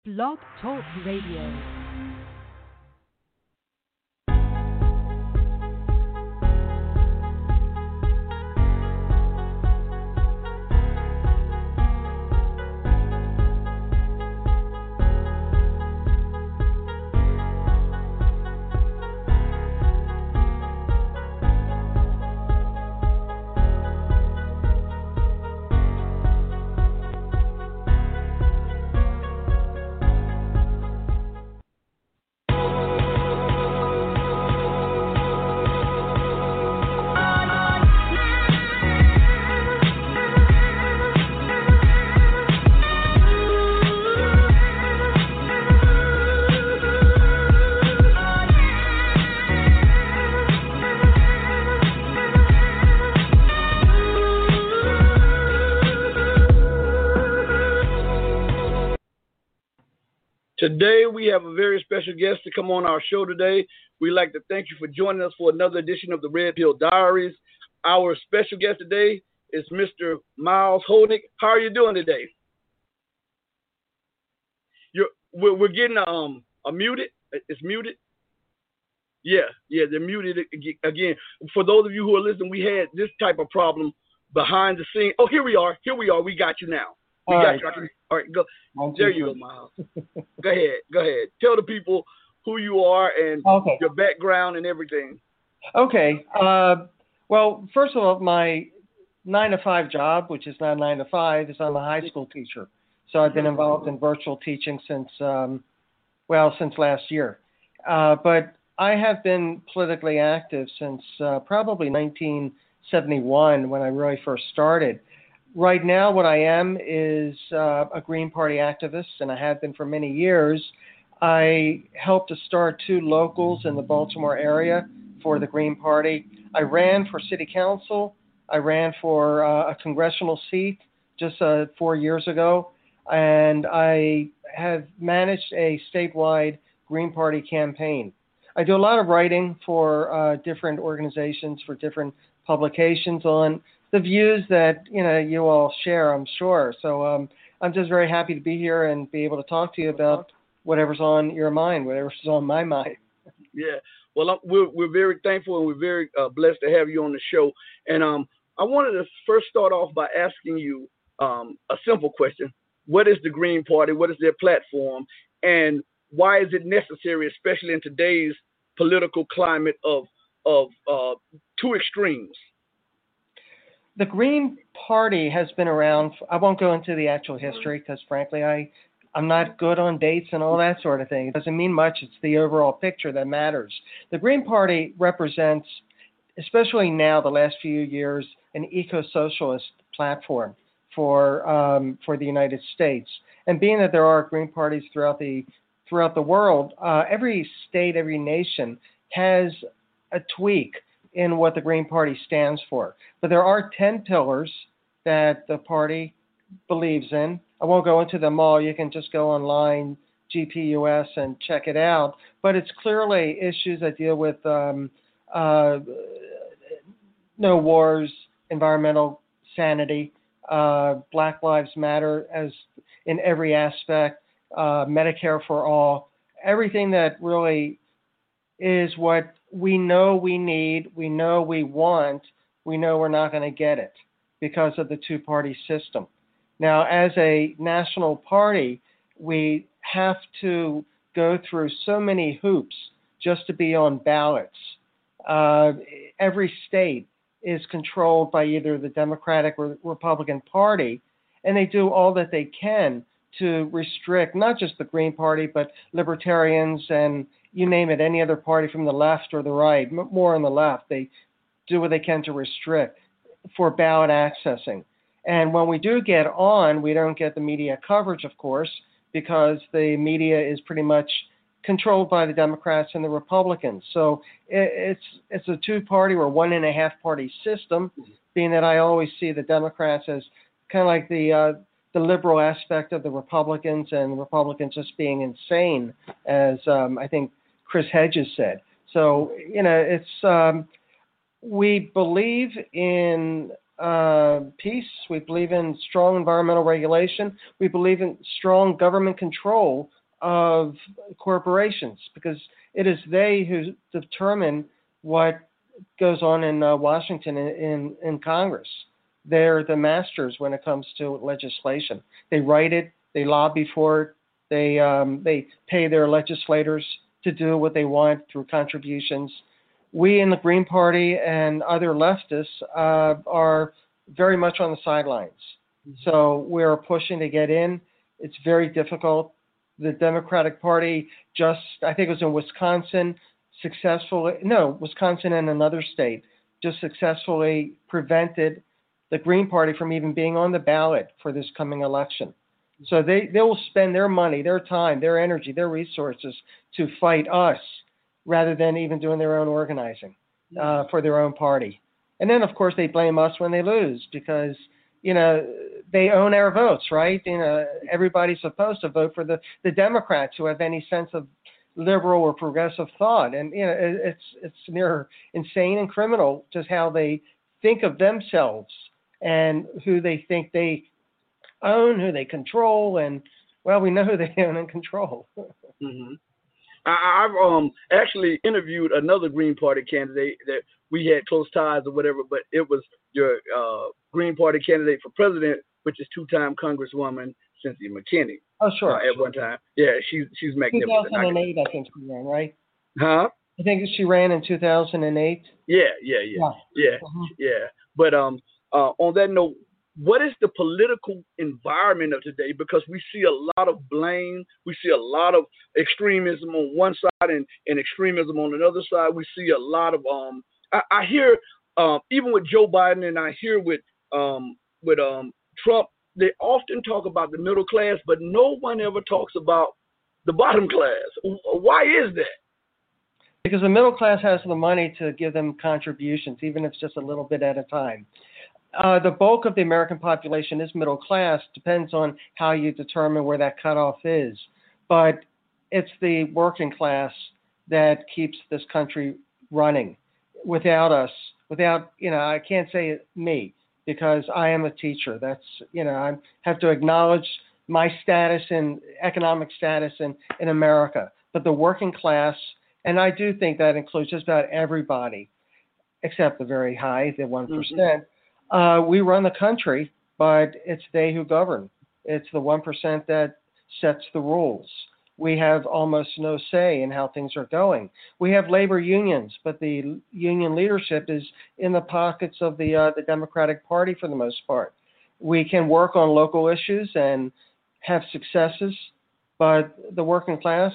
Blog Talk Radio. Today, we have a very special guest to come on our show today. We'd like to thank you for joining us for another edition of the Red Pill Diaries. Our special guest today is Mr. Myles Holding. How are you doing today? We're getting muted. It's muted. Yeah, they're muted again. For those of you who are listening, we had this type of problem behind the scene. Oh, here we are. We got you now. All right, go. There you go, Myles. Go ahead. Tell the people who you are and your background and everything. Okay. Well, first of all, my 9-to-5 job, which is not 9 to 5, is I'm a high school teacher. So I've been involved in virtual teaching since last year. But I have been politically active since probably 1971 when I really first started. Right now, what I am is a Green Party activist, and I have been for many years. I helped to start 2 locals in the Baltimore area for the Green Party. I ran for city council. I ran for a congressional seat just 4 years ago, and I have managed a statewide Green Party campaign. I do a lot of writing for different organizations, for different publications on the views that you all share, I'm sure. So I'm just very happy to be here and be able to talk to you about whatever's on your mind, whatever's on my mind. Yeah. Well, we're very thankful and we're very blessed to have you on the show. And I wanted to first start off by asking you a simple question: what is the Green Party? What is their platform? And why is it necessary, especially in today's political climate of 2 extremes? The Green Party has been around. I won't go into the actual history because, frankly, I'm not good on dates and all that sort of thing. It doesn't mean much. It's the overall picture that matters. The Green Party represents, especially now, the last few years, an eco-socialist platform for the United States. And being that there are Green Parties throughout the world, every state, every nation has a tweak in what the Green Party stands for. But there are 10 pillars that the party believes in. I won't go into them all. You can just go online, GPUS, and check it out. But it's clearly issues that deal with no wars, environmental sanity, Black Lives Matter as in every aspect, Medicare for all, everything that really is what we know we need, we know we want, we know we're not going to get it because of the 2-party system. Now, as a national party, we have to go through so many hoops just to be on ballots. Every state is controlled by either the Democratic or Republican Party, and they do all that they can to restrict not just the Green Party, but libertarians and you name it, any other party from the left or the right, more on the left. They do what they can to restrict for ballot accessing. And when we do get on, we don't get the media coverage, of course, because the media is pretty much controlled by the Democrats and the Republicans. So it's a 2-party or 1.5-party system, being that I always see the Democrats as kind of like the liberal aspect of the Republicans, and the Republicans just being insane, as I think Chris Hedges said. So, it's we believe in peace. We believe in strong environmental regulation. We believe in strong government control of corporations, because it is they who determine what goes on in Washington in Congress. They're the masters when it comes to legislation. They write it, they lobby for it, they pay their legislators to do what they want through contributions. We in the Green Party and other leftists are very much on the sidelines. So we're pushing to get in. It's very difficult. The Democratic Party I think it was in Wisconsin, Wisconsin and another state, just successfully prevented the Green Party from even being on the ballot for this coming election. So they will spend their money, their time, their energy, their resources to fight us rather than even doing their own organizing for their own party. And then, of course, they blame us when they lose because, they own our votes, right? Everybody's supposed to vote for the Democrats who have any sense of liberal or progressive thought. And, it's near insane and criminal just how they think of themselves and who they think they own, who they control. And, well, we know who they own and control. Mm-hmm. I've actually interviewed another Green Party candidate that we had close ties or whatever, but it was your Green Party candidate for president, which is two-time Congresswoman Cynthia McKinney. Oh, sure. At one time. Yeah, she's magnificent. 2008, I think she ran, right? Huh? I think she ran in 2008. Yeah. Mm-hmm. Yeah. But on that note, what is the political environment of today? Because we see a lot of blame. We see a lot of extremism on one side and extremism on another side. We see a lot of I hear even with Joe Biden and I hear with Trump, they often talk about the middle class, but no one ever talks about the bottom class. Why is that? Because the middle class has the money to give them contributions, even if it's just a little bit at a time. The bulk of the American population is middle class. Depends on how you determine where that cutoff is. But it's the working class that keeps this country running. Without us, I can't say it me because I am a teacher. That's, I have to acknowledge my status and economic status in America. But the working class, and I do think that includes just about everybody, except the very high, the 1%. Mm-hmm. We run the country, but it's they who govern. It's the 1% that sets the rules. We have almost no say in how things are going. We have labor unions, but the union leadership is in the pockets of the Democratic Party for the most part. We can work on local issues and have successes, but the working class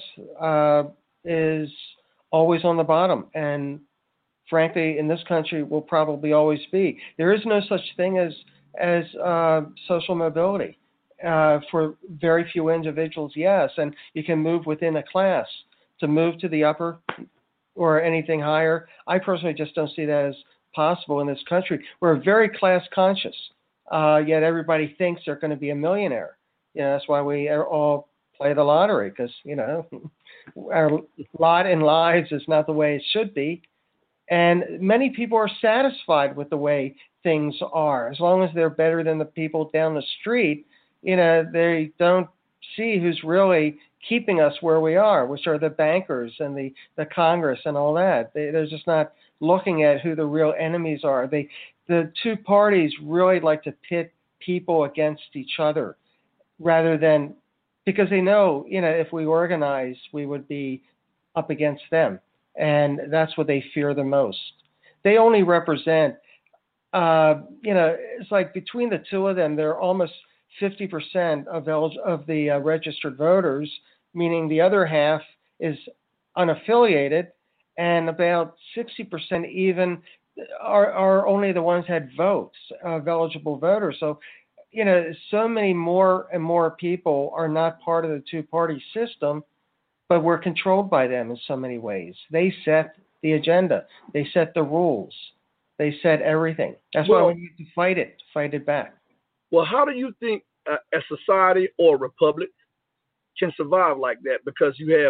is always on the bottom. And frankly, in this country, will probably always be. There is no such thing as social mobility. For very few individuals, yes, and you can move within a class. To move to the upper or anything higher, I personally just don't see that as possible in this country. We're very class conscious, yet everybody thinks they're going to be a millionaire. That's why we all play the lottery, because our lot in lives is not the way it should be. And many people are satisfied with the way things are, as long as they're better than the people down the street. They don't see who's really keeping us where we are, which are the bankers and the Congress and all that. They're just not looking at who the real enemies are. The two parties really like to pit people against each other rather than, because they know, if we organize, we would be up against them. And that's what they fear the most. They only represent, it's like between the two of them, they're almost 50% of the registered voters, meaning the other half is unaffiliated, and about 60% even are only the ones had votes of eligible voters. So, so many more and more people are not part of the two-party system, but we're controlled by them in so many ways. They set the agenda. They set the rules. They set everything. That's why we need to fight it back. Well, how do you think a society or a republic can survive like that? Because you have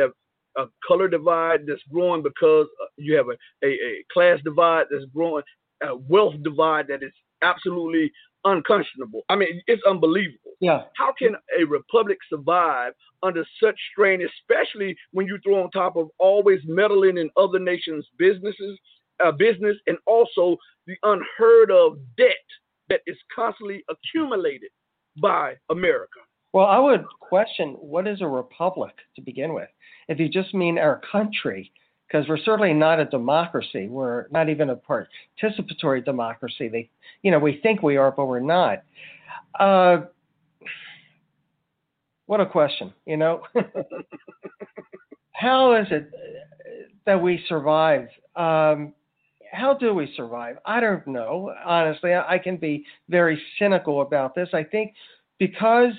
a color divide that's growing, because you have a class divide that's growing. wealth divide that is absolutely unconscionable. I mean, it's unbelievable. Yeah. How can a republic survive under such strain, especially when you throw on top of always meddling in other nations' business, and also the unheard of debt that is constantly accumulated by America? Well, I would question what is a republic to begin with. If you just mean our country, because we're certainly not a democracy. We're not even a participatory democracy. We think we are, but we're not. What a question, How is it that we survive? How do we survive? I don't know. Honestly, I can be very cynical about this. I think because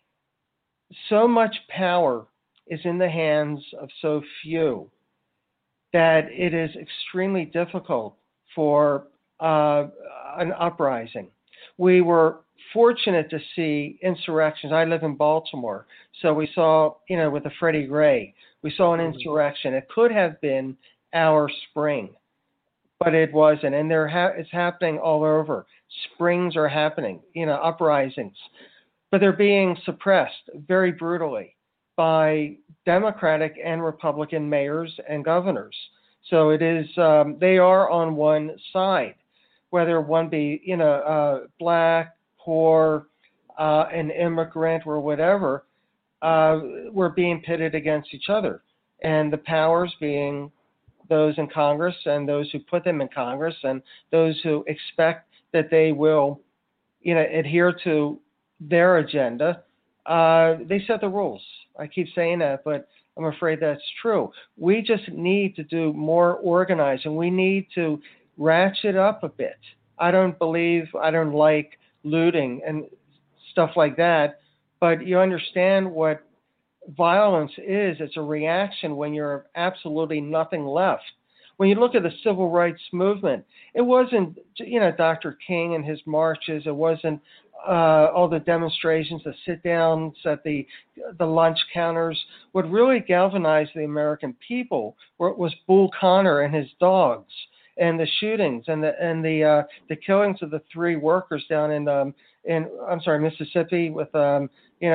so much power is in the hands of so few, that it is extremely difficult for an uprising. We were fortunate to see insurrections. I live in Baltimore, so we saw, with the Freddie Gray, we saw an insurrection. It could have been our spring, but it wasn't. And it's happening all over. Springs are happening, uprisings, but they're being suppressed very brutally by Democratic and Republican mayors and governors. So it is, they are on one side, whether one be, black, poor, an immigrant or whatever, we're being pitted against each other. And the powers being those in Congress and those who put them in Congress and those who expect that they will, adhere to their agenda. They set the rules. I keep saying that, but I'm afraid that's true. We just need to do more organizing. We need to ratchet up a bit. I don't like looting and stuff like that, but you understand what violence is. It's a reaction when you're absolutely nothing left. When you look at the civil rights movement, it wasn't, Dr. King and his marches. It wasn't all the demonstrations, the sit-downs at the lunch counters. What really galvanized the American people was Bull Connor and his dogs, and the shootings and the killings of the 3 workers down in Mississippi with the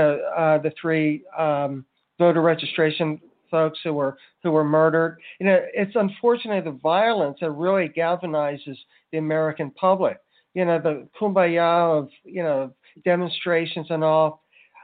3 voter registration folks who were murdered. It's unfortunate the violence that really galvanizes the American public. The kumbaya of demonstrations and all.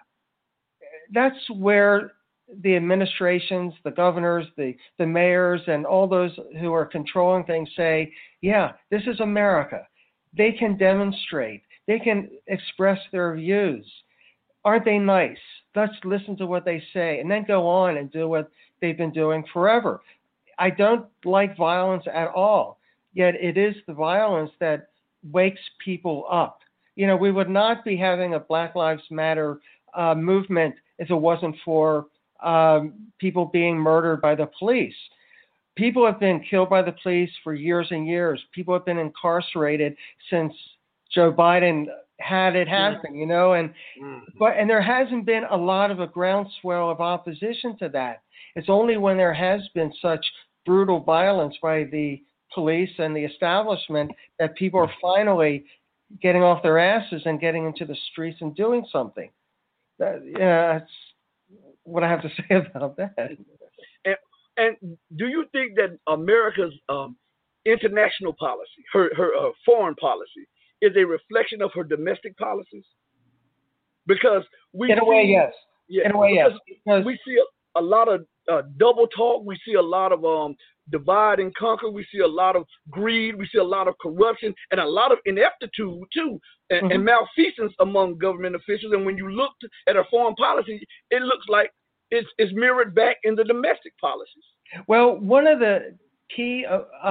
That's where the administrations, the governors, the mayors, and all those who are controlling things say, yeah, this is America. They can demonstrate. They can express their views. Aren't they nice? Let's listen to what they say and then go on and do what they've been doing forever. I don't like violence at all, yet it is the violence that wakes people up. We would not be having a Black Lives Matter movement if it wasn't for people being murdered by the police. People have been killed by the police for years and years. People have been incarcerated since Joe Biden had it happen, and there hasn't been a lot of a groundswell of opposition to that. It's only when there has been such brutal violence by the police and the establishment that people are finally getting off their asses and getting into the streets and doing something. That's what I have to say about that. And do you think that America's international policy, her foreign policy, is a reflection of her domestic policies? Because in a way, yes. Yeah, in a way, yes. Because we see a lot of double talk. We see a lot of divide and conquer. We see a lot of greed. We see a lot of corruption and a lot of ineptitude too, and malfeasance among government officials. And when you look at our foreign policy, it looks like it's mirrored back in the domestic policies. Well, one of the key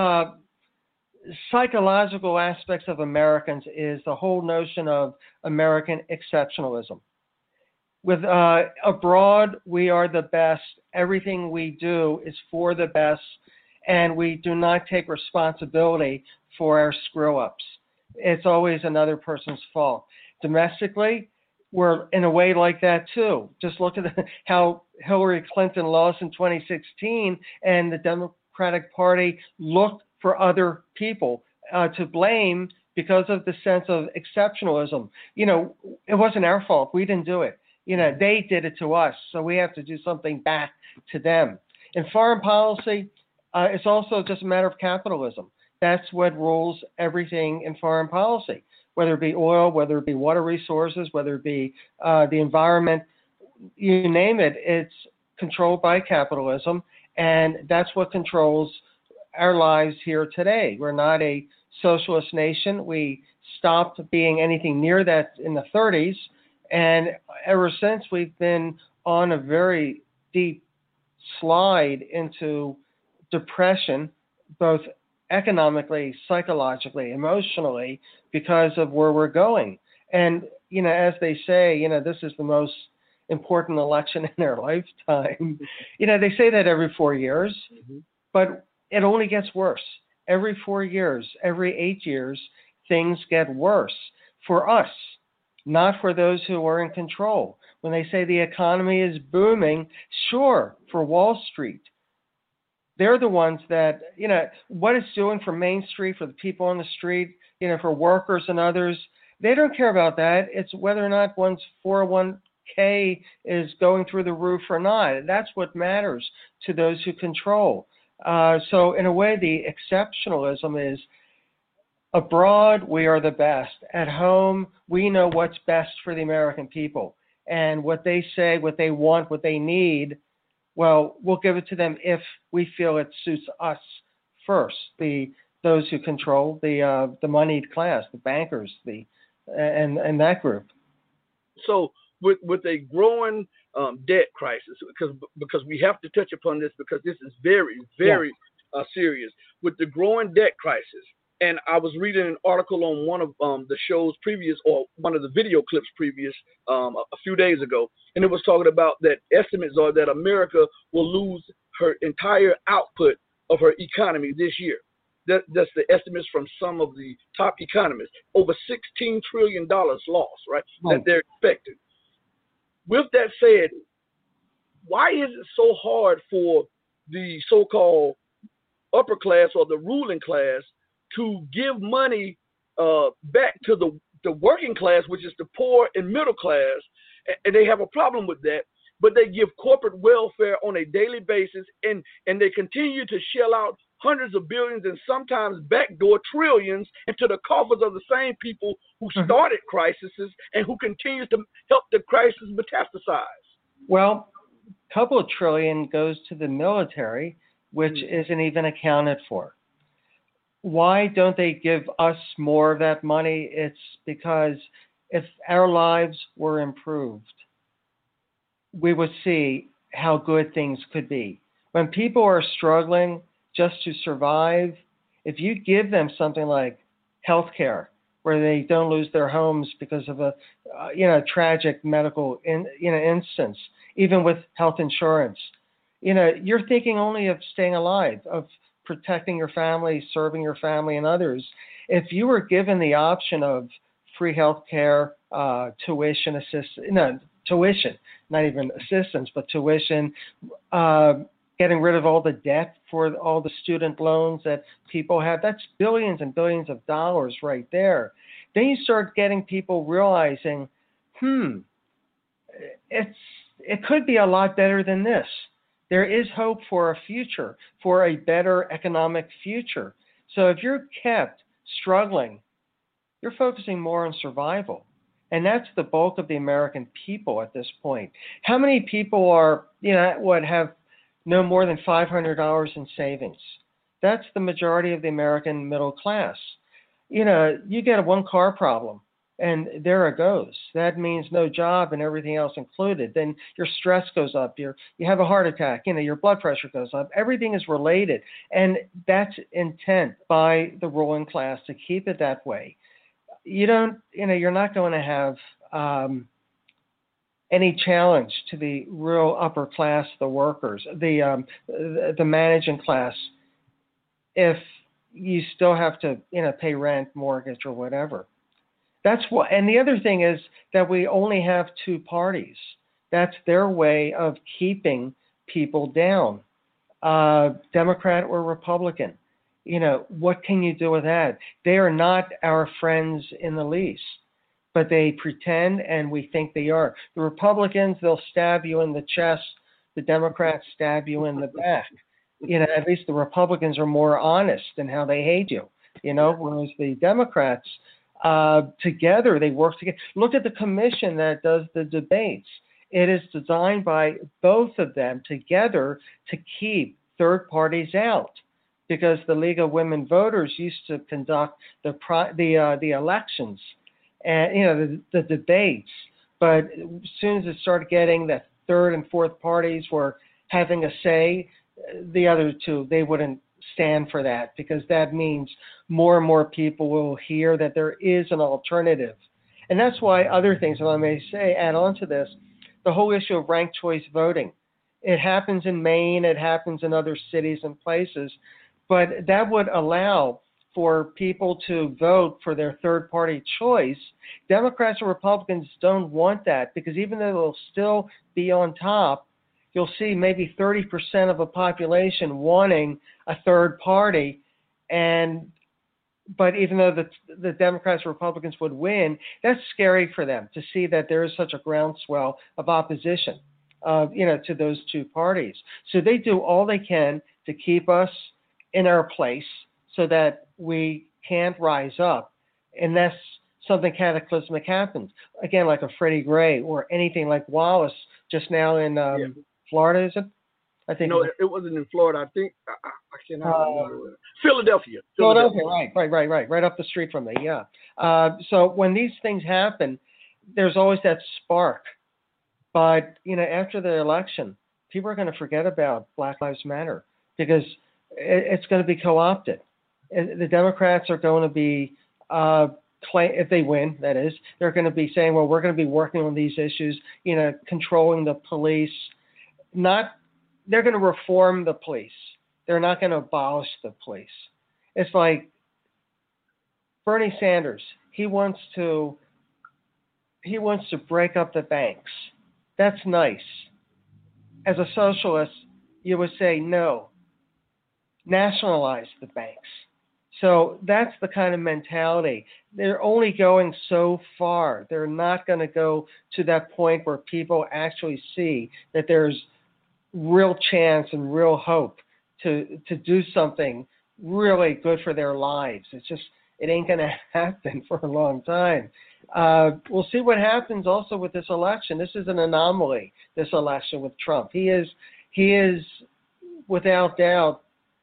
psychological aspects of Americans is the whole notion of American exceptionalism. With abroad, we are the best. Everything we do is for the best, and we do not take responsibility for our screw-ups. It's always another person's fault. Domestically, we're in a way like that too. Just look at how Hillary Clinton lost in 2016, and the Democratic Party looked for other people, to blame because of the sense of exceptionalism. It wasn't our fault. We didn't do it. They did it to us, so we have to do something back to them. In foreign policy, it's also just a matter of capitalism. That's what rules everything in foreign policy, whether it be oil, whether it be water resources, whether it be the environment, you name it, it's controlled by capitalism, and that's what controls our lives here today. We're not a socialist nation. We stopped being anything near that in the 30s, and ever since we've been on a very deep slide into depression, both economically, psychologically, emotionally, because of where we're going. And, as they say, this is the most important election in their lifetime. They say that every 4 years, but it only gets worse. Every 4 years, every 8 years, things get worse for us, not for those who are in control. When they say the economy is booming, sure, for Wall Street. They're the ones that, what it's doing for Main Street, for the people on the street, for workers and others, they don't care about that. It's whether or not one's 401k is going through the roof or not. That's what matters to those who control. So in a way, the exceptionalism is abroad, we are the best. At home, we know what's best for the American people. And what they say, what they want, what they need, well, we'll give it to them if we feel it suits us first. Those who control the moneyed class, the bankers, and that group. So with a growing debt crisis, because we have to touch upon this because this is very, very serious. With the growing debt crisis, and I was reading an article on one of the show's previous, or one of the video clips previous, a few days ago, and it was talking about that estimates are that America will lose her entire output of her economy this year. That's the estimates from some of the top economists. Over $16 trillion lost, right? That they're expecting. With that said, why is it so hard for the so-called upper class or the ruling class to give money back to the working class, which is the poor and middle class? And they have a problem with that, but they give corporate welfare on a daily basis, and they continue to shell out hundreds of billions and sometimes backdoor trillions into the coffers of the same people who started crises and who continue to help the crisis metastasize. Well, a couple of trillion goes to the military, which isn't even accounted for. Why don't they give us more of that money? It's because if our lives were improved, we would see how good things could be. When people are struggling just to survive, if you give them something like health care, where they don't lose their homes because of a tragic medical instance, even with health insurance, you're thinking only of staying alive, of protecting your family, serving your family and others. If you were given the option of free health care, tuition, not even assistance, but tuition, getting rid of all the debt for all the student loans that people have, that's billions and billions of dollars right there. Then you start getting people realizing, it could be a lot better than this. There is hope for a future, for a better economic future. So if you're kept struggling, you're focusing more on survival. And that's the bulk of the American people at this point. How many people are, have no more than $500 in savings? That's the majority of the American middle class. You get a one-car problem, and there it goes. That means no job and everything else included. Then your stress goes up. You have a heart attack. Your blood pressure goes up. Everything is related, and that's intent by the ruling class to keep it that way. You're not going to have any challenge to the real upper class, the workers, the managing class, if you still have to, pay rent, mortgage, or whatever. That's what. And the other thing is that we only have two parties. That's their way of keeping people down, Democrat or Republican. What can you do with that? They are not our friends in the least, but they pretend and we think they are. The Republicans, they'll stab you in the chest. The Democrats stab you in the back. At least the Republicans are more honest in how they hate you, whereas the Democrats, together, they work together. Look at the commission that does the debates. It is designed by both of them together to keep third parties out, because the League of Women Voters used to conduct the elections and the debates, but as soon as it started getting that third and fourth parties were having a say, the other two, they wouldn't stand for that, because that means more and more people will hear that there is an alternative. And that's why other things, if I may say, add on to this, the whole issue of ranked choice voting. It happens in Maine, it happens in other cities and places, but that would allow for people to vote for their third party choice. Democrats and Republicans don't want that, because even though they'll still be on top, you'll see maybe 30% of a population wanting a third party. But even though the Democrats and Republicans would win, that's scary for them to see that there is such a groundswell of opposition, to those two parties. So they do all they can to keep us in our place so that we can't rise up unless something cataclysmic happens. Again, like a Freddie Gray or anything like Wallace just now in Florida, is it? I think it wasn't in Florida. I think I cannot remember. Philadelphia, right up the street from me. Yeah. So when these things happen, there's always that spark. But after the election, people are going to forget about Black Lives Matter, because it's going to be co-opted. The Democrats are going to be, if they win, that is, they're going to be saying, well, we're going to be working on these issues, controlling the police. They're going to reform the police. They're not going to abolish the police. It's like Bernie Sanders. He wants to break up the banks. That's nice. As a socialist, you would say no. Nationalize the banks. So that's the kind of mentality. They're only going so far. They're not going to go to that point where people actually see that there's real chance and real hope to do something really good for their lives. It ain't going to happen for a long time. We'll see what happens also with this election. This is an anomaly, this election with Trump. He is without doubt,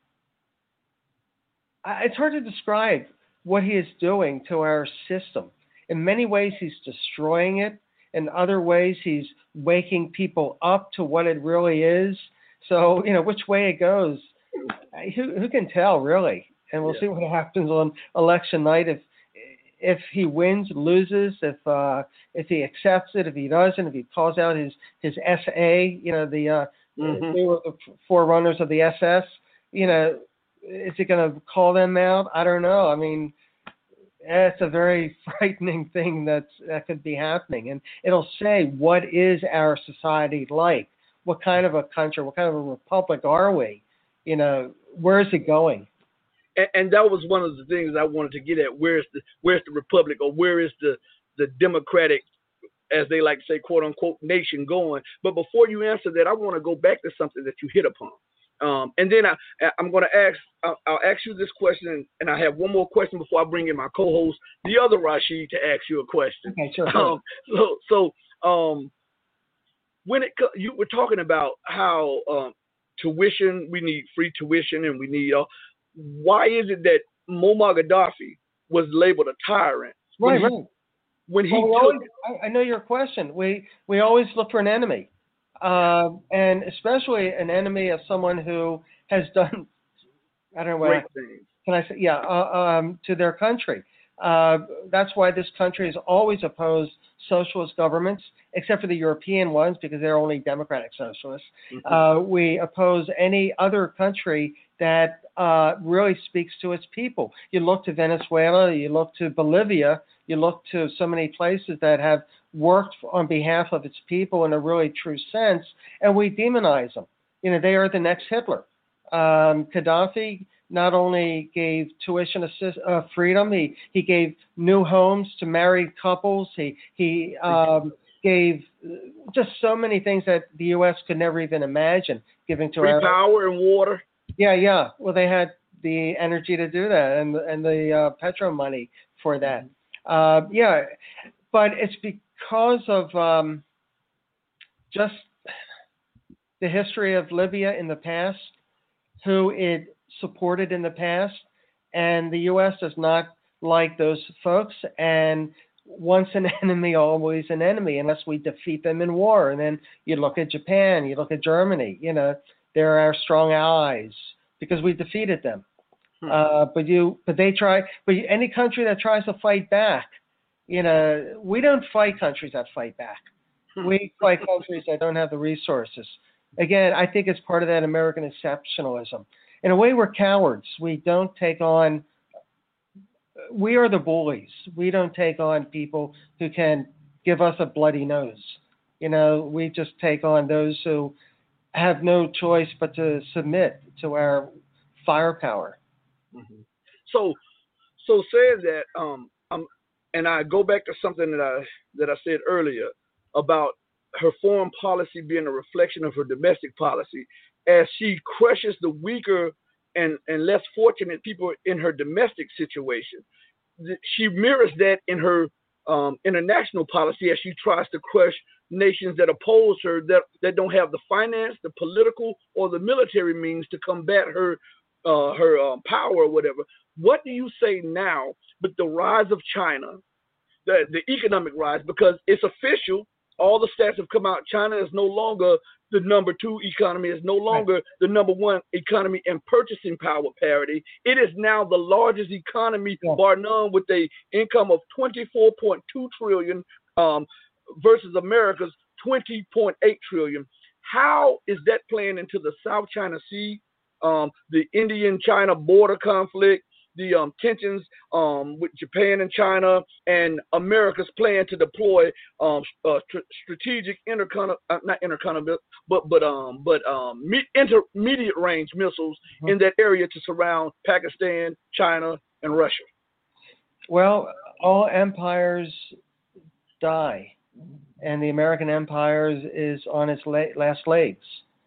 it's hard to describe what he is doing to our system. In many ways, he's destroying it. In other ways, he's waking people up to what it really is. So, which way it goes, who can tell, really? And we'll see what happens on election night. If he wins, loses, if he accepts it, if he doesn't, if he calls out his SA, they were the forerunners of the SS, is he going to call them out? I don't know. I mean, it's a very frightening thing that could be happening. And it'll say, what is our society like? What kind of a country, what kind of a republic are we? Where is it going? And that was one of the things I wanted to get at. Where's the republic, or where is the democratic, as they like to say, quote unquote, nation going? But before you answer that, I want to go back to something that you hit upon. And then I'm going to I'll ask you this question, and I have one more question before I bring in my co-host, the other Rashid, to ask you a question. Okay, sure. So when you were talking about how tuition, we need free tuition, and we need why is it that Muammar Gaddafi was labeled a tyrant? Right. When he I know your question. We always look for an enemy. And especially an enemy of someone who has done, I don't know what can I say, to their country. That's why this country has always opposed socialist governments, except for the European ones, because they're only democratic socialists. Mm-hmm. We oppose any other country that really speaks to its people. You look to Venezuela, you look to Bolivia, you look to so many places that have worked on behalf of its people in a really true sense, and we demonize them. They are the next Hitler. Gaddafi not only gave tuition freedom, he gave new homes to married couples. He gave just so many things that the U.S. could never even imagine giving to free power and water. Yeah. Well, they had the energy to do that and the petro money for that. But it's because of just the history of Libya in the past, who it supported in the past, and the U.S. does not like those folks, and once an enemy, always an enemy, unless we defeat them in war. And then you look at Japan, you look at Germany, they're our strong allies because we defeated them. But any country that tries to fight back, we don't fight countries that fight back. We fight countries that don't have the resources. Again, I think it's part of that American exceptionalism. In a way, we're cowards. We don't take on. We are the bullies. We don't take on people who can give us a bloody nose. We just take on those who have no choice but to submit to our firepower. Mm-hmm. So saying that, and I go back to something that I said earlier about her foreign policy being a reflection of her domestic policy, as she crushes the weaker and less fortunate people in her domestic situation. She mirrors that in her international policy as she tries to crush nations that oppose her, that don't have the finance, the political, or the military means to combat her power or whatever. What do you say now with the rise of China, the economic rise? Because it's official. All the stats have come out. China is no longer the number 2 economy. It's no longer the number 1 economy in purchasing power parity. It is now the largest economy, bar none, with a income of $24.2 trillion versus America's $20.8 trillion. How is that playing into the South China Sea, the Indian-China border conflict, the tensions with Japan and China, and America's plan to deploy strategic intermediate range missiles in that area to surround Pakistan, China, and Russia? Well, all empires die, and the American empire is on its last legs.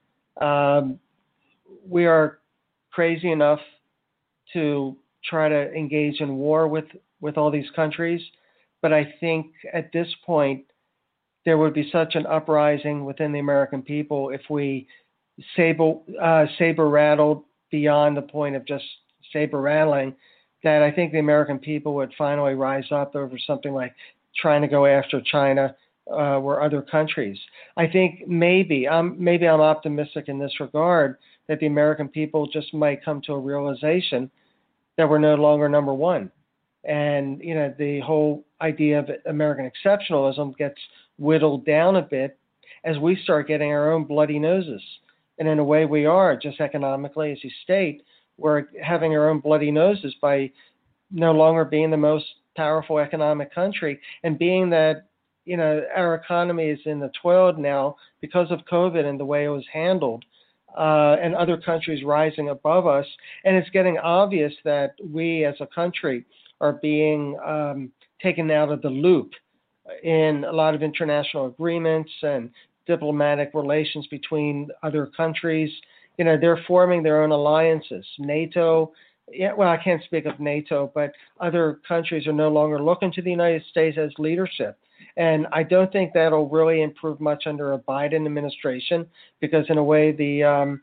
We are crazy enough to try to engage in war with all these countries. But I think at this point, there would be such an uprising within the American people if we saber rattled beyond the point of just saber rattling, that I think the American people would finally rise up over something like trying to go after China or other countries. I think maybe I'm optimistic in this regard, that the American people just might come to a realization that we're no longer number 1. And, the whole idea of American exceptionalism gets whittled down a bit as we start getting our own bloody noses. And in a way we are, just economically, as you state, we're having our own bloody noses by no longer being the most powerful economic country, and being that, our economy is in the toilet now because of COVID and the way it was handled. And other countries rising above us. And it's getting obvious that we as a country are being taken out of the loop in a lot of international agreements and diplomatic relations between other countries. They're forming their own alliances. NATO, I can't speak of NATO, but other countries are no longer looking to the United States as leadership. And I don't think that'll really improve much under a Biden administration, because in a way the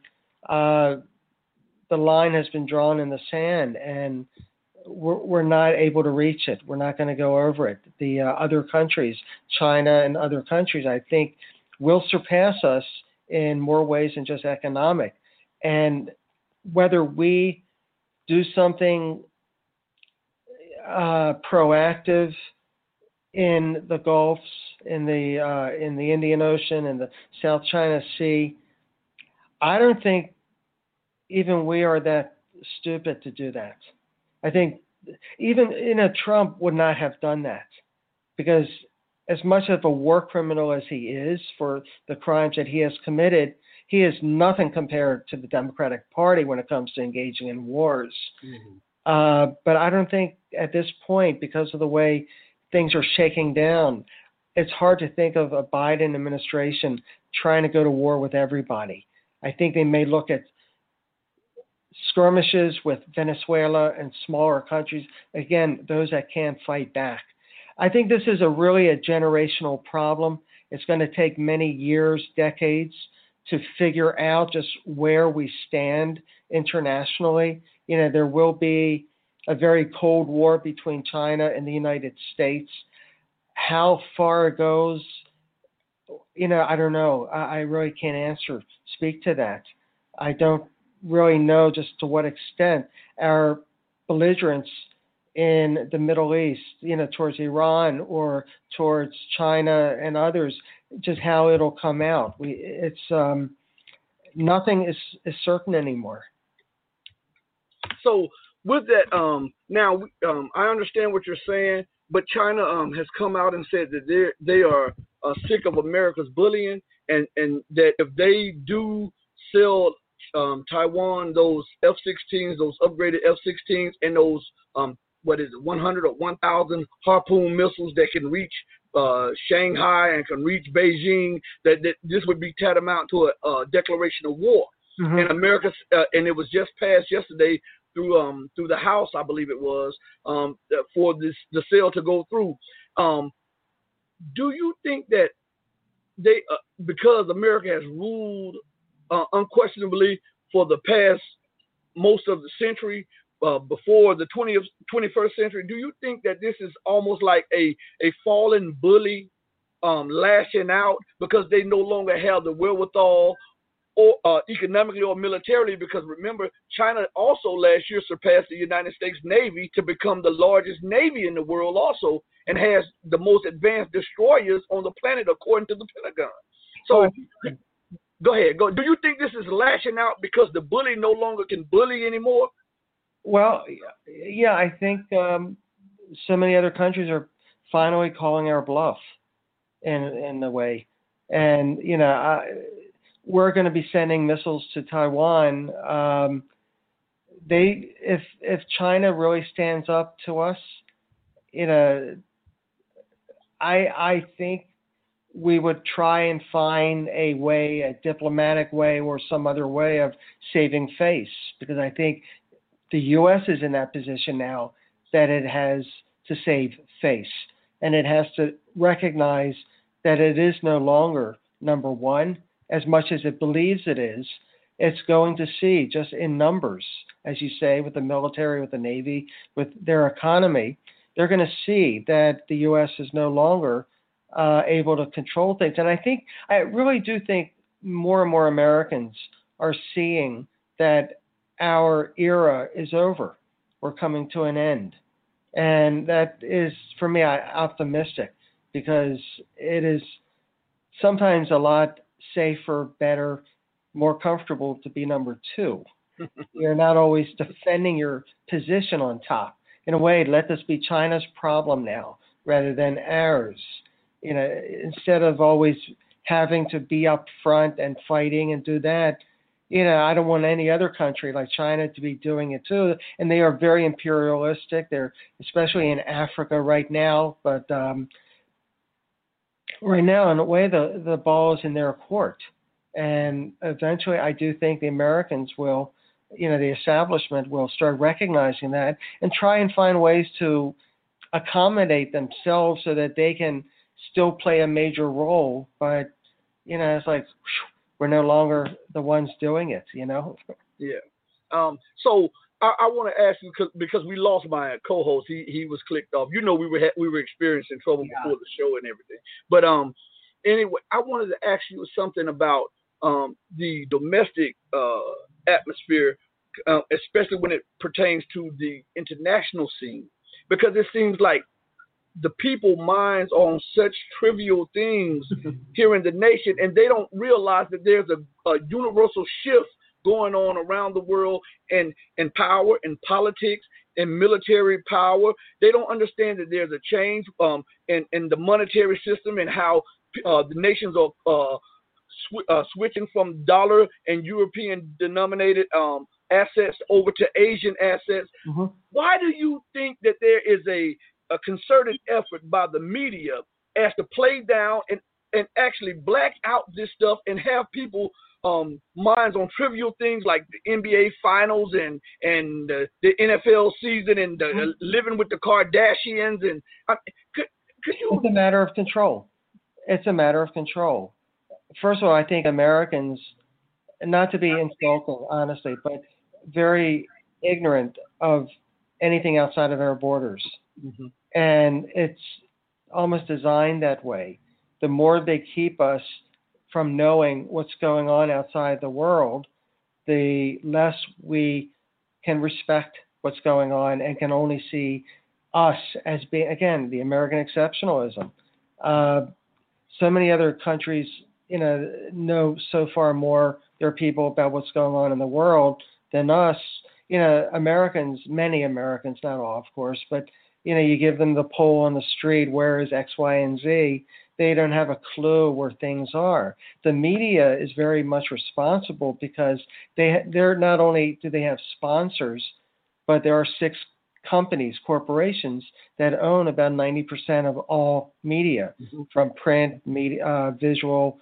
line has been drawn in the sand, and we're not able to reach it. We're not going to go over it. The other countries, China and other countries, I think will surpass us in more ways than just economic. And whether we do something proactive in the Gulfs, in the Indian Ocean, and the South China Sea, I don't think even we are that stupid to do that. I think even Trump would not have done that, because as much of a war criminal as he is for the crimes that he has committed, he is nothing compared to the Democratic Party when it comes to engaging in wars. But I don't think at this point, because of the way things are shaking down, it's hard to think of a Biden administration trying to go to war with everybody. I think they may look at skirmishes with Venezuela and smaller countries, again, those that can't fight back. I think this is really a generational problem. It's going to take many years, decades, to figure out just where we stand internationally. There will be a very cold war between China and the United States. How far it goes, I don't know. I really can't speak to that. I don't really know just to what extent our belligerence in the Middle East, towards Iran or towards China and others, just how it'll come out. Nothing is certain anymore. So with that, now I understand what you're saying, but China has come out and said that they are sick of America's bullying, and that if they do sell Taiwan those F-16s, those upgraded F-16s, and those 100 or 1,000 Harpoon missiles that can reach Shanghai and can reach Beijing, that this would be tantamount to a declaration of war. Mm-hmm. And America, and it was just passed yesterday through the House, I believe it was, for the sale to go through. Do you think that they, because America has ruled unquestionably for the past most of the century, before the 21st century, do you think that this is almost like a fallen bully lashing out because they no longer have the wherewithal or economically or militarily? Because remember, China also last year surpassed the United States Navy to become the largest navy in the world also, and has the most advanced destroyers on the planet according to the Pentagon. So go ahead. Do you think this is lashing out because the bully no longer can bully anymore? Well, yeah, I think so many other countries are finally calling our bluff in a way. And, we're going to be sending missiles to Taiwan. If China really stands up to us, I think we would try and find a way, a diplomatic way or some other way of saving face, because I think the U.S. is in that position now that it has to save face, and it has to recognize that it is no longer number one as much as it believes it is. It's going to see, just in numbers, as you say, with the military, with the Navy, with their economy, they're going to see that the U.S. is no longer able to control things. And I really do think more and more Americans are seeing that our era is over. We're coming to an end. And that is, for me, optimistic, because it is sometimes a lot safer, better, more comfortable to be number two. You're not always defending your position on top. In a way, let this be China's problem now rather than ours. Instead of always having to be up front and fighting and do that, I don't want any other country like China to be doing it too. And they are very imperialistic. They're especially in Africa right now. But right now, in a way, the ball is in their court. And eventually, I do think the Americans will, the establishment will start recognizing that and try and find ways to accommodate themselves so that they can still play a major role. But, it's like, we're no longer the ones doing it, Yeah. So I want to ask you, because we lost my co-host. He was clicked off. We were experiencing trouble before the show and everything. But anyway, I wanted to ask you something about the domestic atmosphere, especially when it pertains to the international scene, because it seems like the people's minds are on such trivial things here in the nation, and they don't realize that there's a universal shift going on around the world in power, in politics, in military power. They don't understand that there's a change in the monetary system and how the nations are switching from dollar and European denominated assets over to Asian assets. Mm-hmm. Why do you think that there is a concerted effort by the media as to play down and actually black out this stuff and have people minds on trivial things like the NBA finals and the NFL season and living with the Kardashians and could you? It's a matter of control. It's a matter of control. First of all, I think Americans, not to be insulting, honestly, but very ignorant of anything outside of our borders. Mm-hmm. And it's almost designed that way. The more they keep us from knowing what's going on outside the world, the less we can respect what's going on and can only see us as being, again, the American exceptionalism. So many other countries, know so far more their people about what's going on in the world than us. Americans, many Americans, not all, of course, but you give them the poll on the street, where is X, Y, and Z? They don't have a clue where things are. The media is very much responsible because they're not only do they have sponsors, but there are 6 companies, corporations that own about 90% of all media, mm-hmm. from print, media, visual,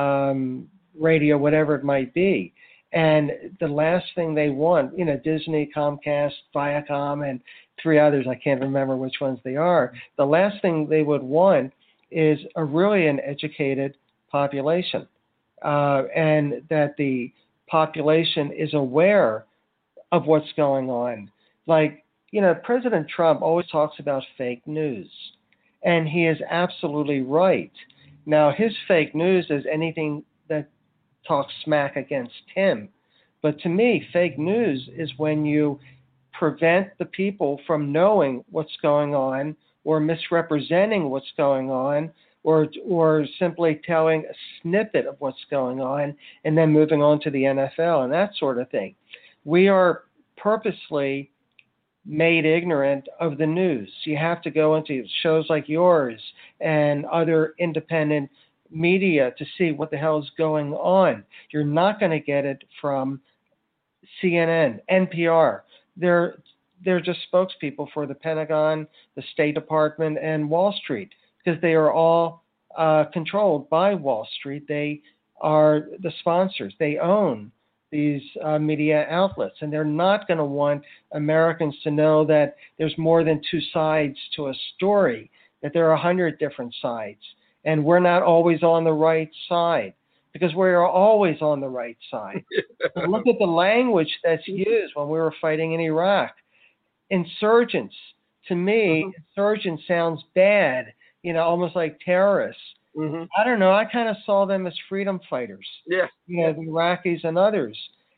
radio, whatever it might be. And the last thing they want, Disney, Comcast, Viacom, and 3 others, I can't remember which ones they are. The last thing they would want is really an educated population, and that the population is aware of what's going on. Like, President Trump always talks about fake news, and he is absolutely right. Now, his fake news is anything that talks smack against him. But to me, fake news is when you prevent the people from knowing what's going on, or misrepresenting what's going on, or simply telling a snippet of what's going on and then moving on to the NFL and that sort of thing. We are purposely made ignorant of the news. You have to go into shows like yours and other independent media to see what the hell is going on. You're not going to get it from CNN, NPR. They're just spokespeople for the Pentagon, the State Department, and Wall Street, because they are all controlled by Wall Street. They are the sponsors. They own these media outlets, and they're not going to want Americans to know that there's more than 2 sides to a story, that there are 100 different sides, and we're not always on the right side, because we are always on the right side. Look at the language that's used when we were fighting in Iraq. Insurgents, to me, insurgents sounds bad, almost like terrorists. Mm-hmm. I don't know. I kind of saw them as freedom fighters. Yeah. The Iraqis and others,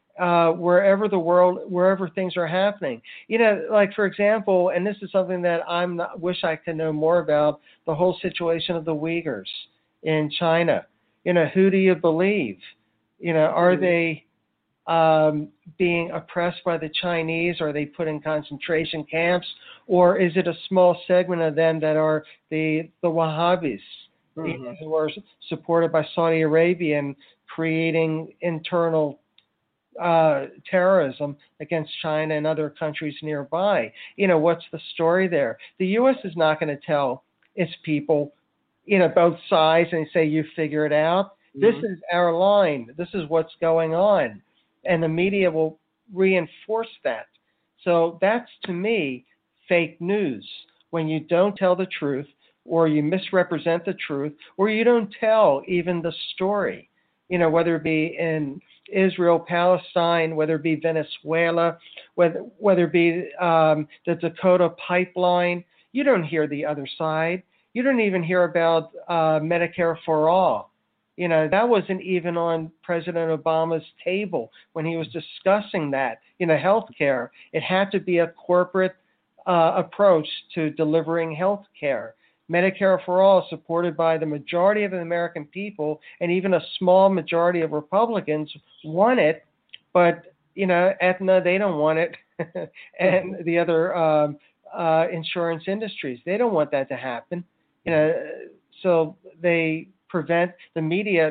wherever things are happening. Like, for example, and this is something that wish I could know more about, the whole situation of the Uyghurs in China. Who do you believe? Are they being oppressed by the Chinese? Are they put in concentration camps? Or is it a small segment of them that are the Wahhabis, mm-hmm. who are supported by Saudi Arabia and creating internal terrorism against China and other countries nearby? What's the story there? The U.S. is not going to tell its people, both sides and say, you figure it out. Mm-hmm. This is our line. This is what's going on. And the media will reinforce that. So that's, to me, fake news. When you don't tell the truth, or you misrepresent the truth, or you don't tell even the story, whether it be in Israel, Palestine, whether it be Venezuela, whether it be the Dakota pipeline, you don't hear the other side. You don't even hear about Medicare for all. That wasn't even on President Obama's table when he was discussing that. Health care. It had to be a corporate approach to delivering health care. Medicare for all, supported by the majority of the American people, and even a small majority of Republicans want it, but Aetna, they don't want it, and the other insurance industries, they don't want that to happen. So they prevent, the media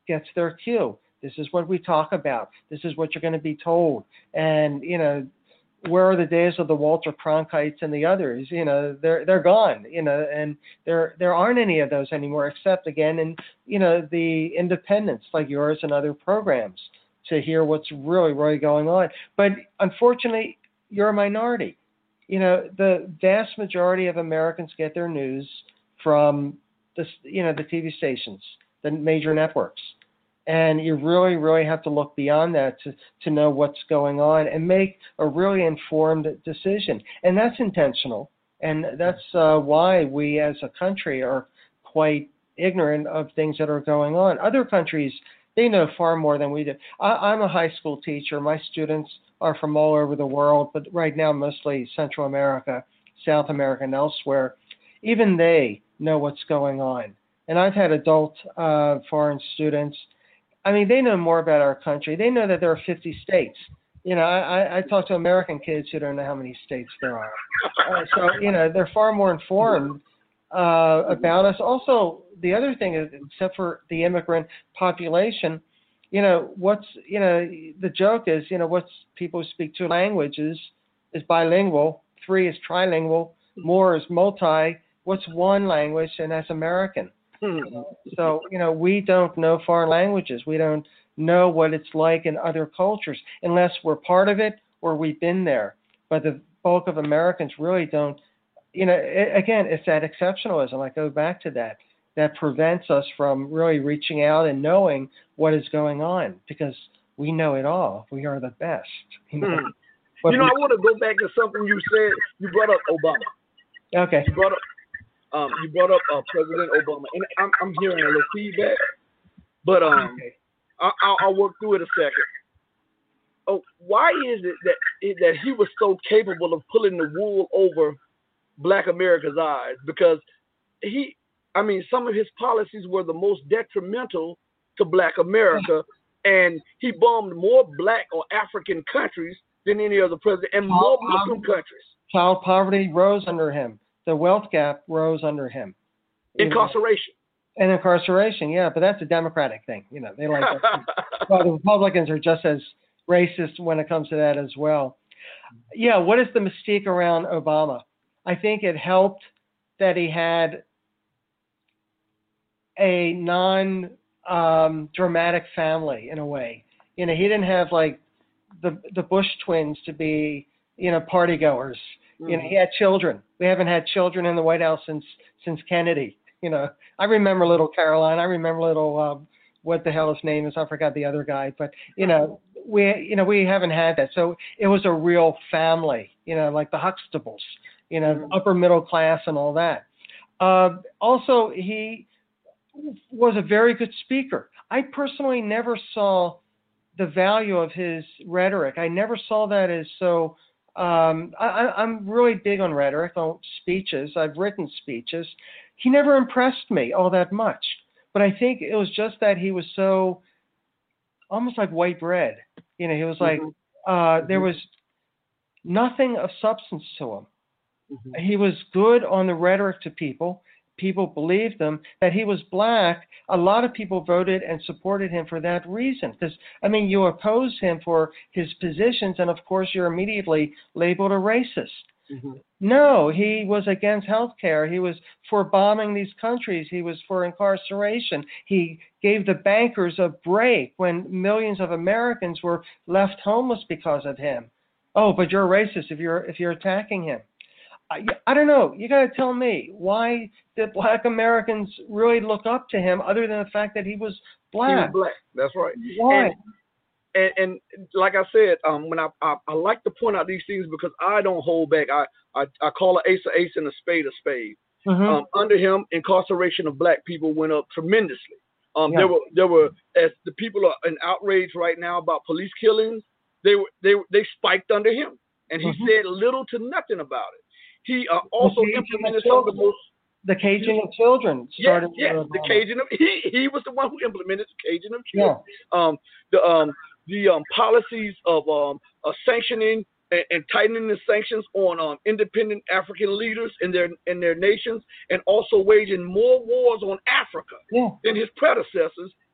gets their cue. This is what we talk about. This is what you're going to be told. And, where are the days of the Walter Cronkites and the others? They're gone, and there aren't any of those anymore, except again in, the independents like yours and other programs to hear what's really, really going on. But unfortunately, you're a minority. The vast majority of Americans get their news from the TV stations, the major networks. And you really, really have to look beyond that to know what's going on and make a really informed decision. And that's intentional. And that's why we as a country are quite ignorant of things that are going on. Other countries, they know far more than we do. I'm a high school teacher. My students are from all over the world, but right now mostly Central America, South America, and elsewhere. Even they know what's going on. And I've had adult foreign students. I mean, they know more about our country. They know that there are 50 states. I talk to American kids who don't know how many states there are. So, they're far more informed about us. Also, the other thing is, except for the immigrant population, the joke is, what's people who speak 2 languages is bilingual, 3 is trilingual, more is multi. What's 1 language, and that's American. So, we don't know foreign languages. We don't know what it's like in other cultures unless we're part of it or we've been there. But the bulk of Americans really don't, again, it's that exceptionalism. I go back to that prevents us from really reaching out and knowing what is going on because we know it all. We are the best. I want to go back to something you said. You brought up Obama. Okay. You brought up President Obama, and I'm hearing a little feedback, but I'll work through it a second. Oh, why is it that he was so capable of pulling the wool over Black America's eyes? Because some of his policies were the most detrimental to Black America, and he bombed more Black or African countries than any other president, and more Muslim countries. Child poverty rose under him. The wealth gap rose under him. Incarceration. And incarceration, yeah, but that's a Democratic thing. They like that. Well, the Republicans are just as racist when it comes to that as well. Yeah, what is the mystique around Obama? I think it helped that he had a non-dramatic family in a way. He didn't have like the Bush twins to be, party goers. He had children. We haven't had children in the White House since Kennedy. I remember little Caroline. I remember little what the hell his name is. I forgot the other guy. But we haven't had that. So it was a real family. Like the Huxtables. Upper middle class and all that. Also, he was a very good speaker. I personally never saw the value of his rhetoric. I never saw that as so. I'm really big on rhetoric, on speeches. I've written speeches. He never impressed me all that much. But I think it was just that he was so almost like white bread. He was like, there was nothing of substance to him. Mm-hmm. He was good on the rhetoric to people. People believed him. That he was Black, a lot of people voted and supported him for that reason. Because, you oppose him for his positions, and of course you're immediately labeled a racist. Mm-hmm. No, he was against health care. He was for bombing these countries. He was for incarceration. He gave the bankers a break when millions of Americans were left homeless because of him. Oh, but you're a racist if you're attacking him. I don't know. You got to tell me, why did Black Americans really look up to him other than the fact that he was Black? He was Black. That's right. Why? And like I said, when I like to point out these things because I don't hold back. I call an ace and a spade a spade. Mm-hmm. Under him, incarceration of Black people went up tremendously. There were as the people are in outrage right now about police killings. They spiked under him, and he said little to nothing about it. He also implemented some of the most. The caging of children started. Yes, the caging of he was the one who implemented the caging of children. Yeah. The policies of sanctioning and tightening the sanctions on independent African leaders in their nations, and also waging more wars on Africa than his predecessors,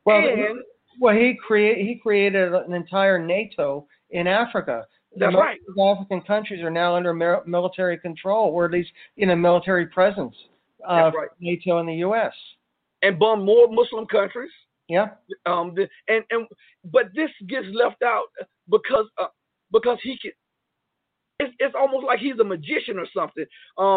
Well, and he created an entire NATO in Africa. that's Most right. of the African countries are now under military control, or at least in a military presence of That's right. NATO and the U.S. And bomb more Muslim countries. Yeah. But this gets left out because he can. It's almost like he's a magician or something.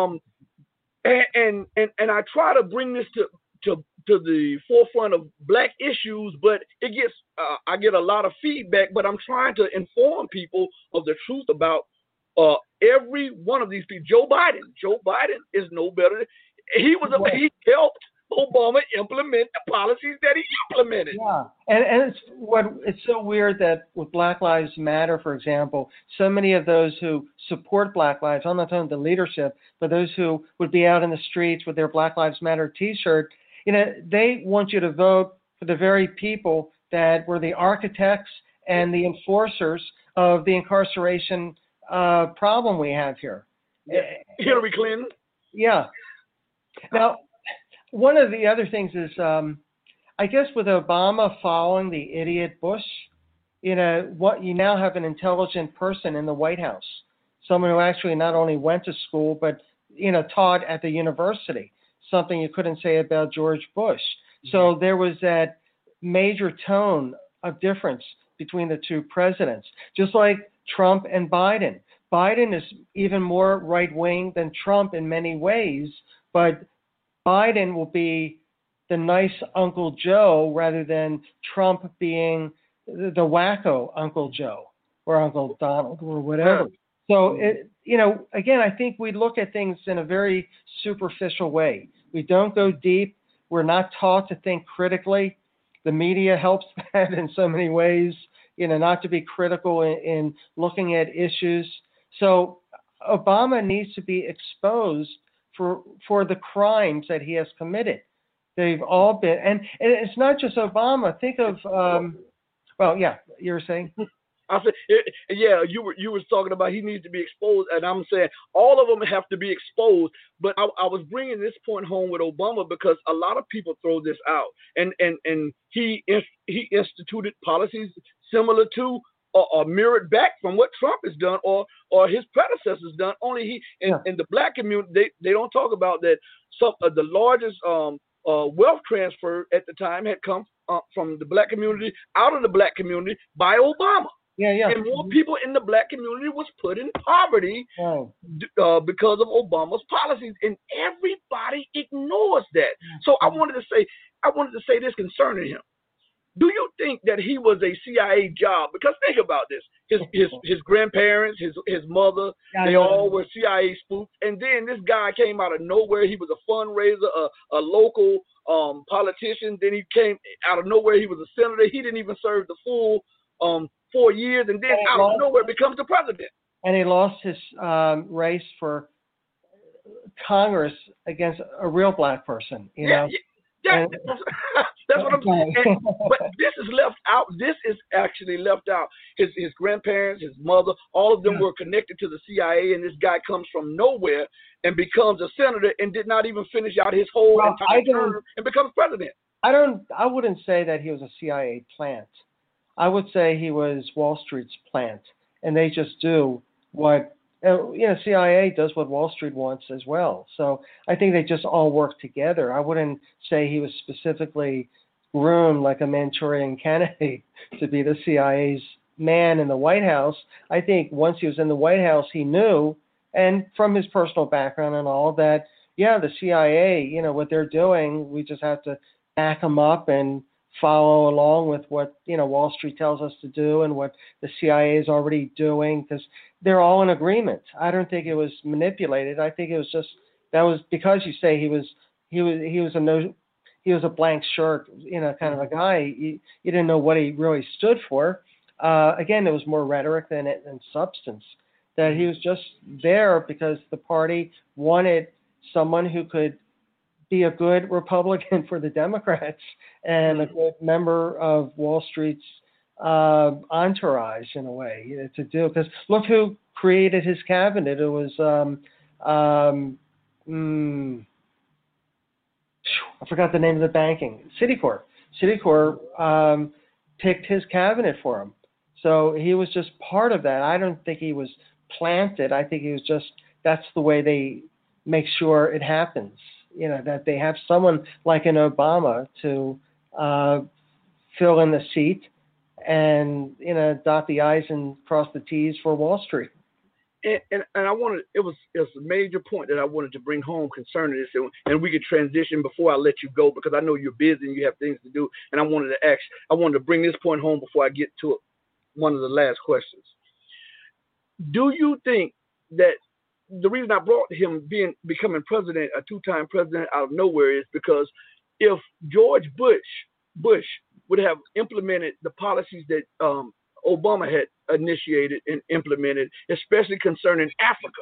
And I try to bring this to the forefront of black issues, but it gets I get a lot of feedback. But I'm trying to inform people of the truth about every one of these people. Joe Biden is no better. He helped Obama implement the policies that he implemented. Yeah, and it's so weird that with Black Lives Matter, for example, so many of those who support Black Lives, I'm not talking the leadership, but those who would be out in the streets with their Black Lives Matter T-shirt, they want you to vote for the very people that were the architects and the enforcers of the incarceration problem we have here. Yeah. Hillary Clinton. Yeah. Now, one of the other things is, I guess with Obama following the idiot Bush, what you now have an intelligent person in the White House, someone who actually not only went to school but taught at the university, something you couldn't say about George Bush. So there was that major tone of difference between the two presidents, just like Trump and Biden. Biden is even more right-wing than Trump in many ways, but Biden will be the nice Uncle Joe rather than Trump being the wacko Uncle Joe or Uncle Donald or whatever. So, again, I think we look at things in a very superficial way. We don't go deep. We're not taught to think critically. The media helps that in so many ways, not to be critical in looking at issues. So Obama needs to be exposed for the crimes that he has committed. They've all been, and it's not just Obama. Think of, you were saying? I said, you were talking about he needs to be exposed, and I'm saying all of them have to be exposed. But I was bringing this point home with Obama because a lot of people throw this out, and he instituted policies similar to or mirrored back from what Trump has done or his predecessors done. Only in the black community, they don't talk about that. Some of the largest wealth transfer at the time had come from the black community out of the black community by Obama. Yeah. And more people in the black community was put in poverty because of Obama's policies, and everybody ignores that. So I wanted to say this concerning him. Do you think that he was a CIA job? Because think about this: his grandparents, his mother, they all were CIA spooks. And then this guy came out of nowhere. He was a fundraiser, a local politician. Then he came out of nowhere. He was a senator. He didn't even serve the full 4 years, and then out of nowhere becomes the president. And he lost his race for Congress against a real black person. That's what I'm saying. But this is left out. This is actually left out. His grandparents, his mother, all of them were connected to the CIA, and this guy comes from nowhere and becomes a senator and did not even finish out his whole entire term and becomes president. I wouldn't say that he was a CIA plant. I would say he was Wall Street's plant, and they just do what CIA does what Wall Street wants as well. So I think they just all work together. I wouldn't say he was specifically groomed like a Manchurian candidate to be the CIA's man in the White House. I think once he was in the White House, he knew, and from his personal background and all, that, the CIA, what they're doing, we just have to back them up and follow along with what Wall Street tells us to do and what the CIA is already doing, because they're all in agreement. I don't think it was manipulated. I think it was just that was because you say he was a blank shirt, kind of a guy. You didn't know what he really stood for. Again, it was more rhetoric than substance. That he was just there because the party wanted someone who could be a good Republican for the Democrats and a good member of Wall Street's entourage in a way to do. Because look who created his cabinet. It was I forgot the name of the banking, Citicorp. Citicorp picked his cabinet for him. So he was just part of that. I don't think he was planted. I think he was just, that's the way they make sure it happens. That they have someone like an Obama to fill in the seat and, dot the I's and cross the T's for Wall Street. And I wanted, it was a major point that I wanted to bring home concerning this, and we could transition before I let you go, because I know you're busy and you have things to do, and I wanted to bring this point home before I get to one of the last questions. Do you think that the reason I brought him becoming president, a two-time president out of nowhere, is because if George Bush would have implemented the policies that Obama had initiated and implemented, especially concerning Africa,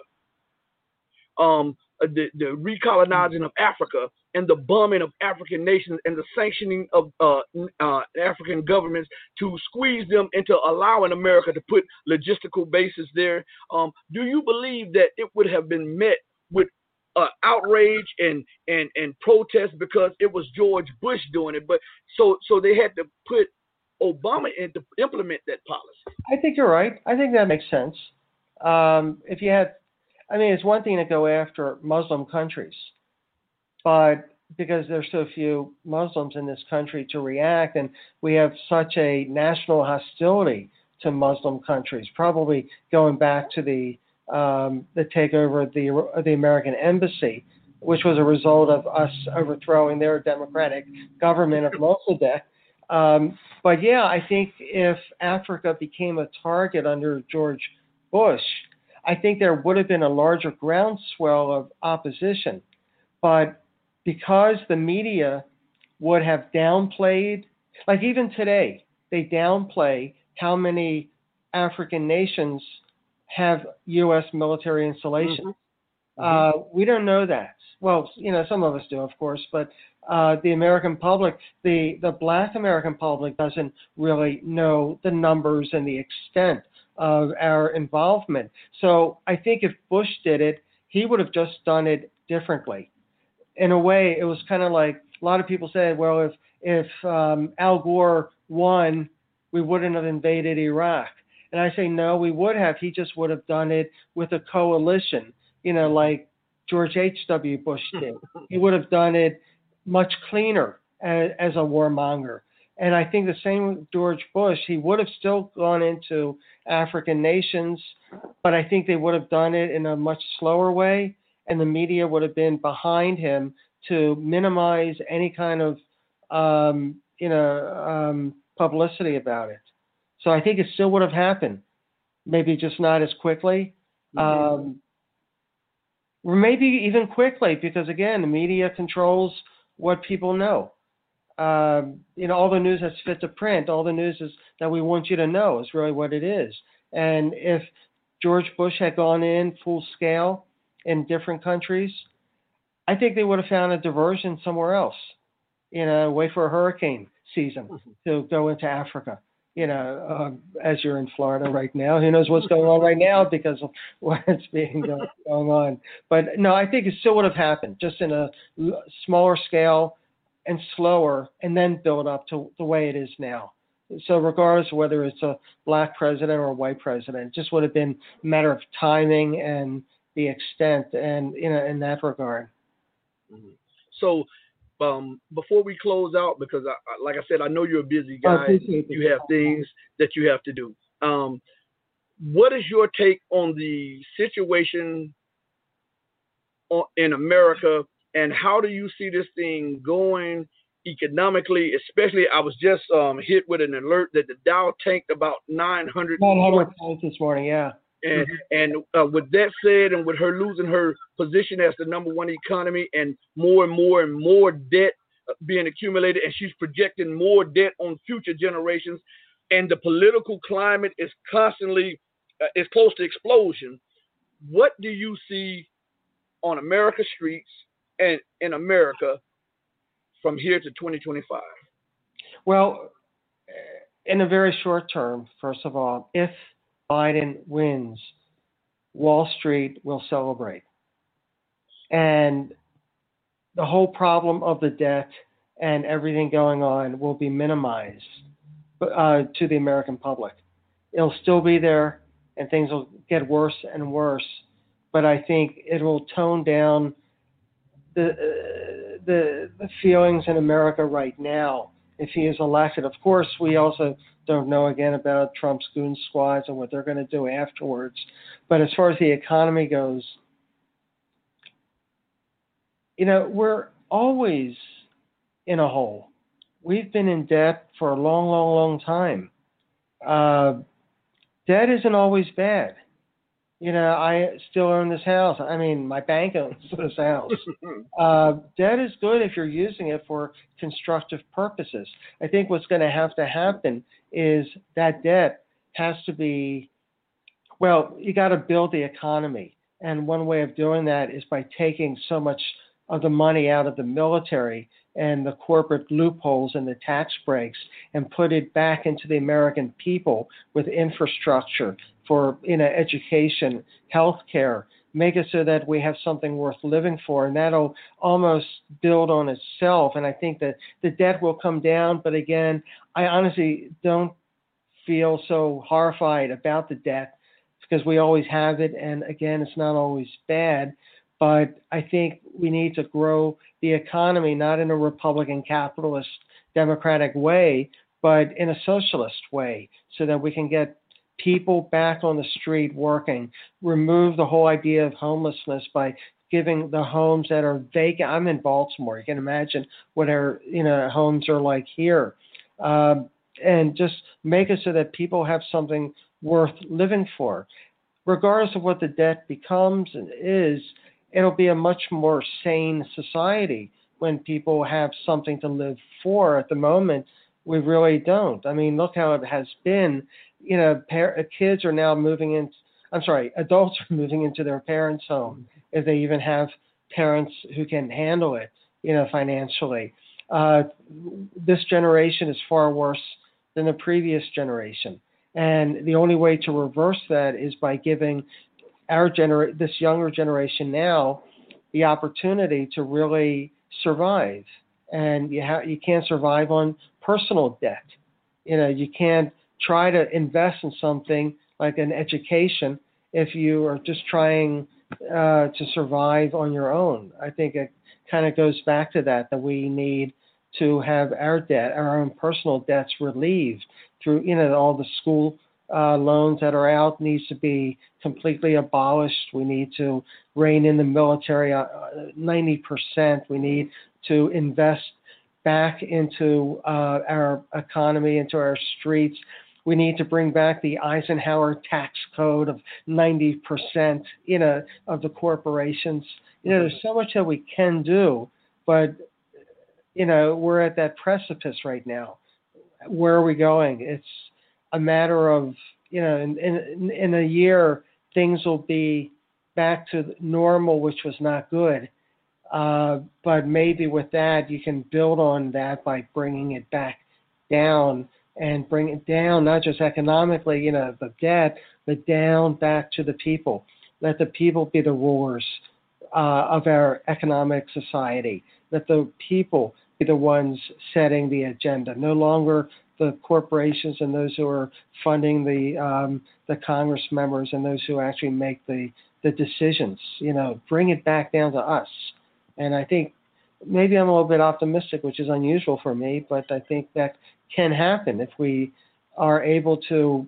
the recolonizing of Africa and the bombing of African nations and the sanctioning of African governments to squeeze them into allowing America to put logistical bases there. Do you believe that it would have been met with outrage and protest because it was George Bush doing it? But so they had to put Obama in to implement that policy. I think you're right. I think that makes sense. If you had, it's one thing to go after Muslim countries, but because there's so few Muslims in this country to react, and we have such a national hostility to Muslim countries, probably going back to the takeover of the American embassy, which was a result of us overthrowing their democratic government of Mossadegh. But yeah, I think if Africa became a target under George Bush, I think there would have been a larger groundswell of opposition. But because the media would have downplayed, like even today, they downplay how many African nations have U.S. military installations. Mm-hmm. We don't know that. Well, some of us do, of course, but the American public, the Black American public, doesn't really know the numbers and the extent of our involvement. So I think if Bush did it, he would have just done it differently. In a way, it was kind of like a lot of people said, well, if Al Gore won, we wouldn't have invaded Iraq. And I say, no, we would have. He just would have done it with a coalition, like George H.W. Bush did. He would have done it much cleaner as a warmonger. And I think the same with George Bush. He would have still gone into African nations, but I think they would have done it in a much slower way, and the media would have been behind him to minimize any kind of publicity about it. So I think it still would have happened, maybe just not as quickly. Mm-hmm. Or maybe even quickly, because again, the media controls what people know. All the news that's fit to print, all the news is that we want you to know is really what it is. And if George Bush had gone in full scale in different countries, I think they would have found a diversion somewhere else. Wait for a hurricane season to go into Africa. As you're in Florida right now, who knows what's going on right now because of what's being going on. But no, I think it still would have happened, just in a smaller scale and slower, and then build up to the way it is now. So regardless of whether it's a black president or a white president, it just would have been a matter of timing and the extent, and in that regard. Mm-hmm. So before we close out, because like I said, I know you're a busy guy. You have things that you have to do. What is your take on the situation in America, and how do you see this thing going economically? Especially, I was just hit with an alert that the Dow tanked about 900 points this morning, yeah. And with that said, and with her losing her position as the number one economy, and more debt being accumulated, and she's projecting more debt on future generations, and the political climate is constantly is close to explosion. What do you see on America's streets and in America from here to 2025? Well, in a very short term, first of all, if Biden wins, Wall Street will celebrate. And the whole problem of the debt and everything going on will be minimized to the American public. It'll still be there, and things will get worse and worse. But I think it will tone down the feelings in America right now if he is elected. Of course, we also don't know again about Trump's goon squads and what they're going to do afterwards. But as far as the economy goes, we're always in a hole. We've been in debt for a long, long, long time. Debt isn't always bad. I still own this house. I mean, my bank owns this house. Debt is good if you're using it for constructive purposes. I think what's going to happen is that debt has to be, you got to build the economy. And one way of doing that is by taking so much of the money out of the military and the corporate loopholes and the tax breaks and put it back into the American people with infrastructure for education, healthcare, make it so that we have something worth living for, and that'll almost build on itself. And I think that the debt will come down, but again, I honestly don't feel so horrified about the debt because we always have it, and again, it's not always bad. But I think we need to grow the economy, not in a Republican, capitalist, democratic way, but in a socialist way, so that we can get people back on the street working, remove the whole idea of homelessness by giving the homes that are vacant. I'm in Baltimore. You can imagine what our homes are like here. And just make it so that people have something worth living for. Regardless of what the debt becomes and is, it'll be a much more sane society when people have something to live for. At the moment, we really don't. I mean, look how it has been. Kids are now adults are moving into their parents' home if they even have parents who can handle it, financially. This generation is far worse than the previous generation. And the only way to reverse that is by giving this younger generation now the opportunity to really survive. And you can't survive on personal debt. You can't try to invest in something like an education if you are just trying to survive on your own. I think it kind of goes back to that we need to have our own personal debts relieved through, all the school loans that are out needs to be completely abolished. We need to rein in the military 90%. We need to invest back into our economy, into our streets. We need to bring back the Eisenhower tax code of 90%, of the corporations. There's so much that we can do, but, we're at that precipice right now. Where are we going? It's a matter of, in a year, things will be back to normal, which was not good. But maybe with that, you can build on that by bringing it back down and bring it down, not just economically, the debt, but down back to the people. Let the people be the rulers of our economic society. Let the people be the ones setting the agenda. No longer the corporations and those who are funding the Congress members and those who actually make the decisions. Bring it back down to us. And I think maybe I'm a little bit optimistic, which is unusual for me, but I think that can happen if we are able to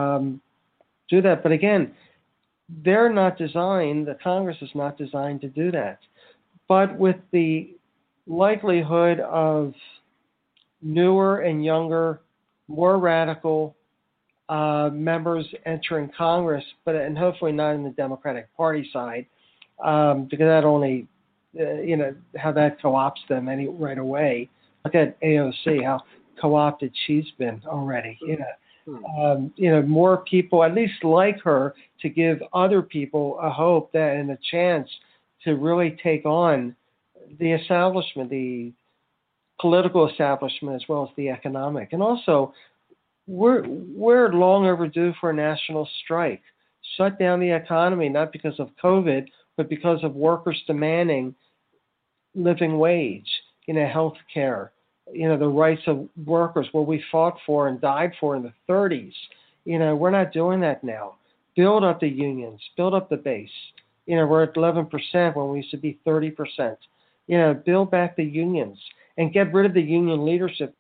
do that. But again, they're not designed, the Congress is not designed to do that. But with the likelihood of newer and younger, more radical members entering Congress, and hopefully not in the Democratic Party side, because that only, how that co-opts them right away. Look at AOC, how co-opted she's been already. More people, at least like her, to give other people a hope that and a chance to really take on the establishment, the political establishment, as well as the economic. And also, we're long overdue for a national strike. Shut down the economy, not because of COVID, but because of workers demanding living wage. health care, the rights of workers, what we fought for and died for in the 30s. We're not doing that now. Build up the unions, build up the base. We're at 11% when we used to be 30%. Build back the unions and get rid of the union leadership